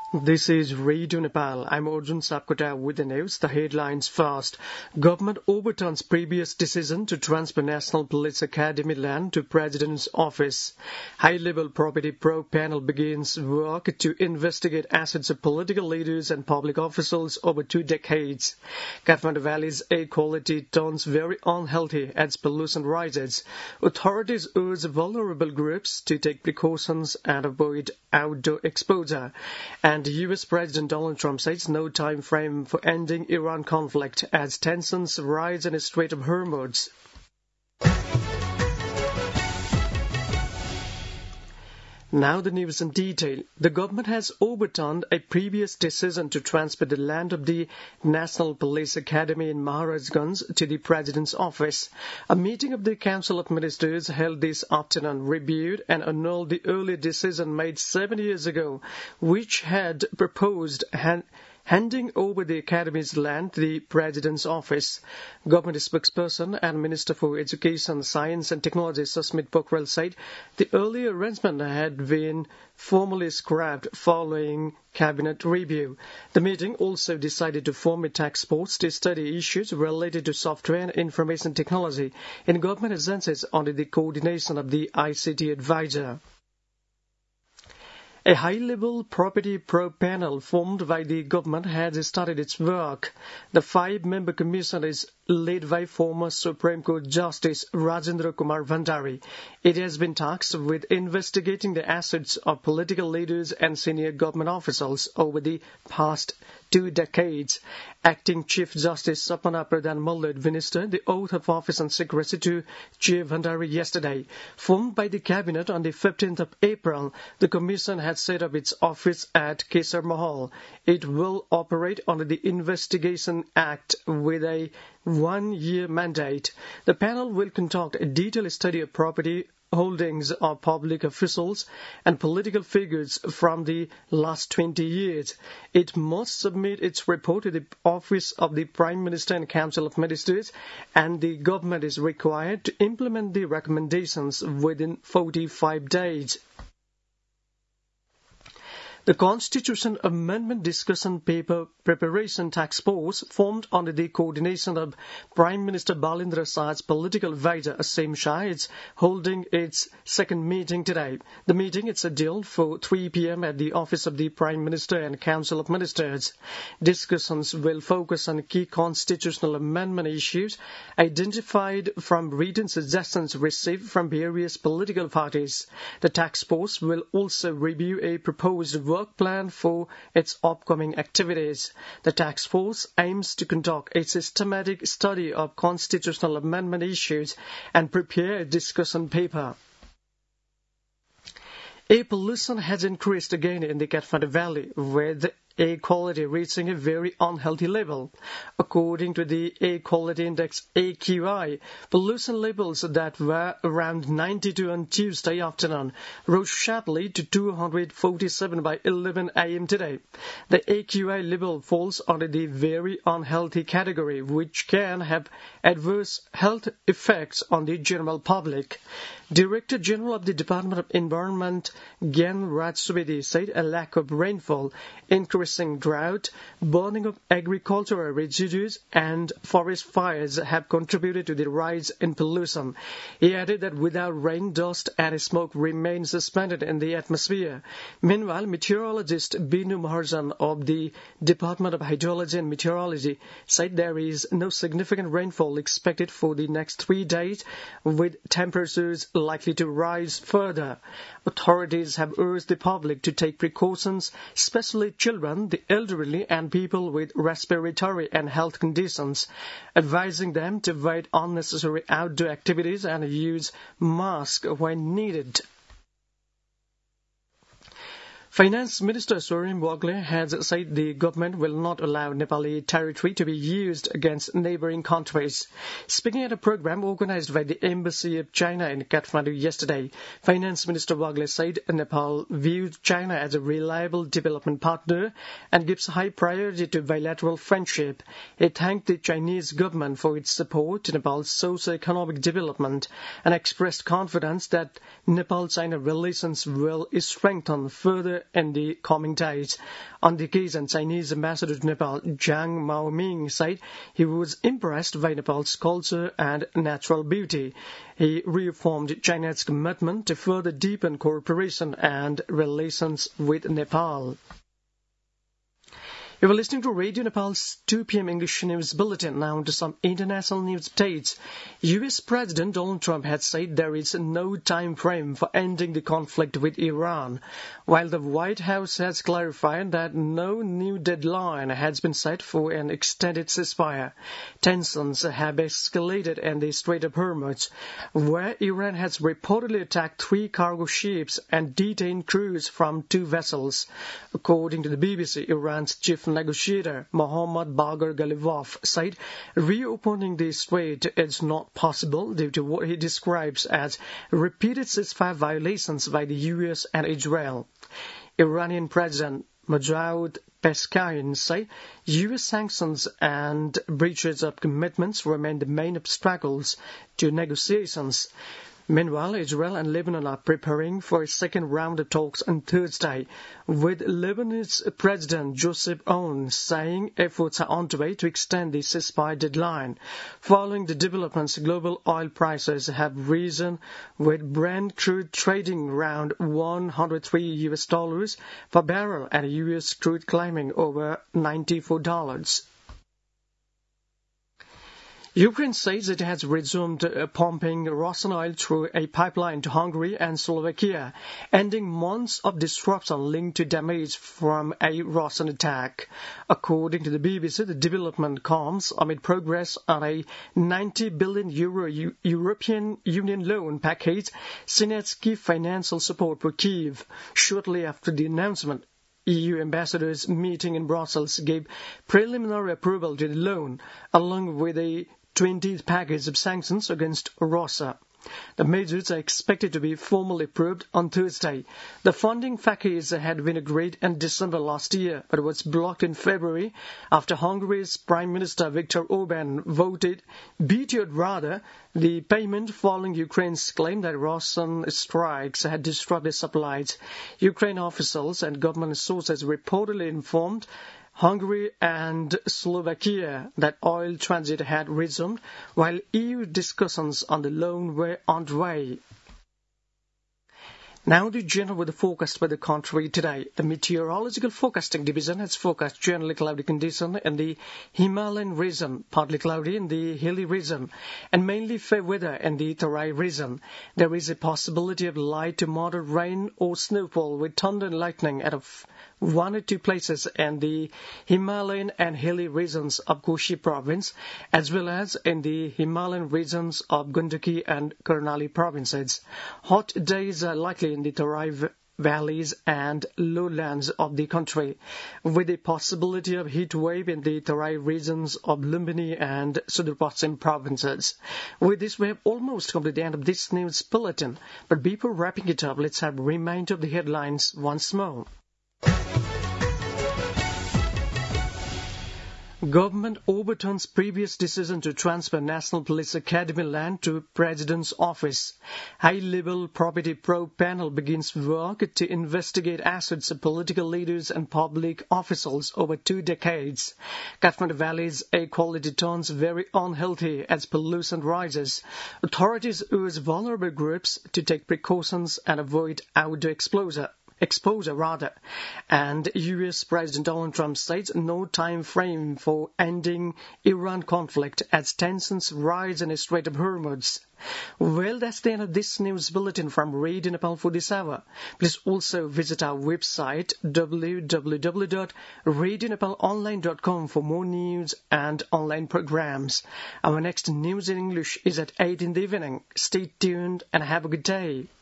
This is Radio Nepal. I'm Arjun Sapkota with the news. The headlines first. Government overturns previous decision to transfer National Police Academy land to President's office. High-level property probe panel begins work to investigate assets of political leaders and public officials over 2 decades. Kathmandu Valley's air quality turns very unhealthy as pollution rises. Authorities urge vulnerable groups to take precautions and avoid outdoor exposure. And U.S. President Donald Trump says no time frame for ending Iran conflict as tensions rise in the Strait of Hormuz. Now the news in detail. The government has overturned a previous decision to transfer the land of the National Police Academy in Maharajganj to the President's office. A meeting of the Council of Ministers held this afternoon reviewed and annulled the earlier decision made 7 years ago, which had proposed handing over the Academy's land to the President's office. Government spokesperson and Minister for Education, Science and Technology Susmit Pokhrel said the earlier arrangement had been formally scrapped following cabinet review. The meeting also decided to form a task force to study issues related to software and information technology in government agencies under the coordination of the ICT advisor. A high-level property probe panel formed by the government has started its work. The 5-member commission is led by former Supreme Court Justice Rajendra Kumar Bhandari. It has been tasked with investigating the assets of political leaders and senior government officials over the past 2 decades. Acting Chief Justice Sapana Pradhan Malla administered the oath of office and secrecy to Chair Bhandari yesterday. Formed by the Cabinet on the 15th of April, the Commission had set up its office at Kesar Mahal. It will operate under the Investigation Act with a 1-year mandate. The panel will conduct a detailed study of property holdings of public officials and political figures from the last 20 years. It must submit its report to the Office of the Prime Minister and Council of Ministers, and the government is required to implement the recommendations within 45 days. The Constitution Amendment Discussion Paper Preparation Task Force, formed under the coordination of Prime Minister Balendra Shah's political advisor Asim Shah, is holding its second meeting today. The meeting is scheduled for 3 p.m. at the Office of the Prime Minister and Council of Ministers. Discussions will focus on key constitutional amendment issues identified from written suggestions received from various political parties. The task force will also review a proposed work plan for its upcoming activities. The task force aims to conduct a systematic study of constitutional amendment issues and prepare a discussion paper. Air pollution has increased again in the Kathmandu Valley, with air quality reaching a very unhealthy level. According to the Air Quality Index AQI, pollution levels that were around 92 on Tuesday afternoon rose sharply to 247 by 11 a.m. today. The AQI level falls under the very unhealthy category, which can have adverse health effects on the general public. Director General of the Department of Environment, Gyan Raj Subedi, said a lack of rainfall, increasing drought, burning of agricultural residues, and forest fires have contributed to the rise in pollution. He added that without rain, dust and smoke remain suspended in the atmosphere. Meanwhile, meteorologist Binu Maharjan of the Department of Hydrology and Meteorology said there is no significant rainfall expected for the next 3 days, with temperatures likely to rise further. Authorities have urged the public to take precautions, especially children, the elderly, and people with respiratory and health conditions, advising them to avoid unnecessary outdoor activities and use masks when needed. Finance Minister Sorin Wagle has said the government will not allow Nepali territory to be used against neighboring countries. Speaking at a program organized by the Embassy of China in Kathmandu yesterday, Finance Minister Wagle said Nepal views China as a reliable development partner and gives high priority to bilateral friendship. He thanked the Chinese government for its support to Nepal's socio-economic development and expressed confidence that Nepal-China relations will strengthen further in the coming days. On the occasion, Chinese ambassador to Nepal, Jiang Maoming, said he was impressed by Nepal's culture and natural beauty. He reaffirmed China's commitment to further deepen cooperation and relations with Nepal. You were listening to Radio Nepal's 2 p.m. English News Bulletin. Now to some international news updates. U.S. President Donald Trump has said there is no time frame for ending the conflict with Iran, while the White House has clarified that no new deadline has been set for an extended ceasefire. Tensions have escalated in the Strait of Hormuz, where Iran has reportedly attacked 3 cargo ships and detained crews from 2 vessels. According to the BBC, Iran's chief negotiator Mohammad Bagher Ghalibaf said reopening the strait is not possible due to what he describes as repeated ceasefire violations by the US and Israel. Iranian President Masoud Pezeshkian said US sanctions and breaches of commitments remain the main obstacles to negotiations. Meanwhile, Israel and Lebanon are preparing for a second round of talks on Thursday, with Lebanese President Joseph Aoun saying efforts are underway to extend the ceasefire deadline. Following the developments, global oil prices have risen, with Brent crude trading around $103 per barrel and US crude climbing over $94. Ukraine says it has resumed pumping Russian oil through a pipeline to Hungary and Slovakia, ending months of disruption linked to damage from a Russian attack. According to the BBC, the development comes amid progress on a €90 billion European Union loan package seen as key financial support for Kyiv. Shortly after the announcement, EU ambassadors meeting in Brussels gave preliminary approval to the loan, along with a 20th package of sanctions against Russia. The measures are expected to be formally approved on Thursday. The funding package had been agreed in December last year, but was blocked in February after Hungary's Prime Minister Viktor Orbán vetoed the payment following Ukraine's claim that Russian strikes had disrupted supplies. Ukraine officials and government sources reportedly informed Hungary and Slovakia that oil transit had resumed, while EU discussions on the loan were underway. Now the general weather forecast for the country today. The Meteorological Forecasting Division has forecast generally cloudy condition in the Himalayan region, partly cloudy in the hilly region, and mainly fair weather in the Terai region. There is a possibility of light to moderate rain or snowfall with thunder and lightning at 1 or 2 places in the Himalayan and hilly regions of Koshi province, as well as in the Himalayan regions of Gandaki and Karnali provinces. Hot days are likely in the Terai valleys and lowlands of the country, with the possibility of heat wave in the Terai regions of Lumbini and Sudar Paschim provinces. With this, we have almost come to the end of this news bulletin, but before wrapping it up, let's have a reminder of the headlines once more. Government overturns previous decision to transfer National Police Academy land to President's office. High-level property probe panel begins work to investigate assets of political leaders and public officials over 2 decades. Kathmandu Valley's air quality turns very unhealthy as pollution rises. Authorities urge vulnerable groups to take precautions and avoid outdoor exposure. And U.S. President Donald Trump states no time frame for ending Iran conflict as tensions rise in the Strait of Hormuz. Well, that's the end of this news bulletin from Radio Nepal for this hour. Please also visit our website www.radionepalonline.com for more news and online programs. Our next news in English is at 8 in the evening. Stay tuned and have a good day.